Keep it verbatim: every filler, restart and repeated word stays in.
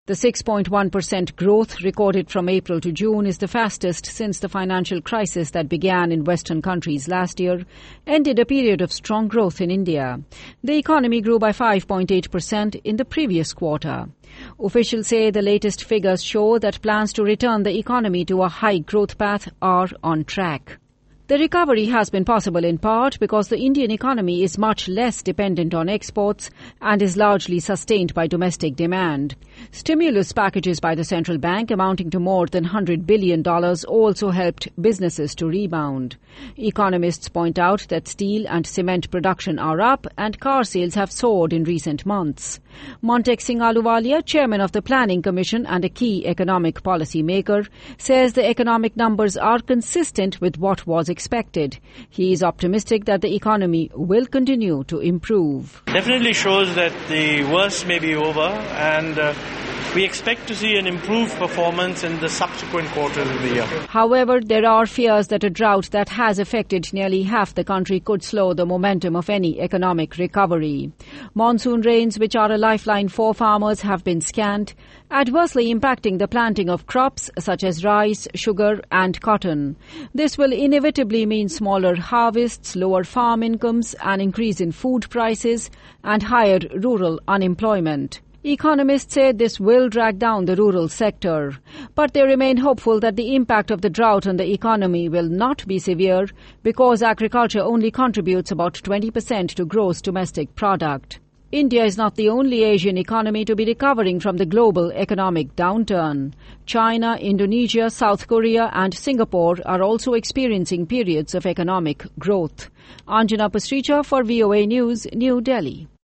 The six point one percent growth recorded from April to June is the fastest since the financial crisis that began in Western countries last year ended a period of strong growth in India. The economy grew by five point eight percent in the previous quarter. Officials say the latest figures show that plans to return the economy to a high growth path are on track. The recovery has been possible in part because the Indian economy is much less dependent on exports and is largely sustained by domestic demand. Stimulus packages by the central bank amounting to more than one hundred billion dollars also helped businesses to rebound. Economists point out that steel and cement production are up and car sales have soared in recent months. Montek Singh Ahluwalia, chairman of the Planning Commission and a key economic policy maker, says the economic numbers are consistent with what was expected. He is optimistic that the economy will continue to improve. Definitely shows that the worst may be over, and uh, we expect to see an improved performance in the subsequent quarters of the year. However, there are fears that a drought that has affected nearly half the country could slow the momentum of any economic recovery. Monsoon rains, which are a lifeline for farmers, have been scant, adversely impacting the planting of crops such as rice, sugar and cotton. This will inevitably mean smaller harvests, lower farm incomes, an increase in food prices and higher rural unemployment. Economists say this will drag down the rural sector, but they remain hopeful that the impact of the drought on the economy will not be severe because agriculture only contributes about twenty percent to gross domestic product. India is not the only Asian economy to be recovering from the global economic downturn. China, Indonesia, South Korea and Singapore are also experiencing periods of economic growth. Anjana Pasricha for V O A News, New Delhi.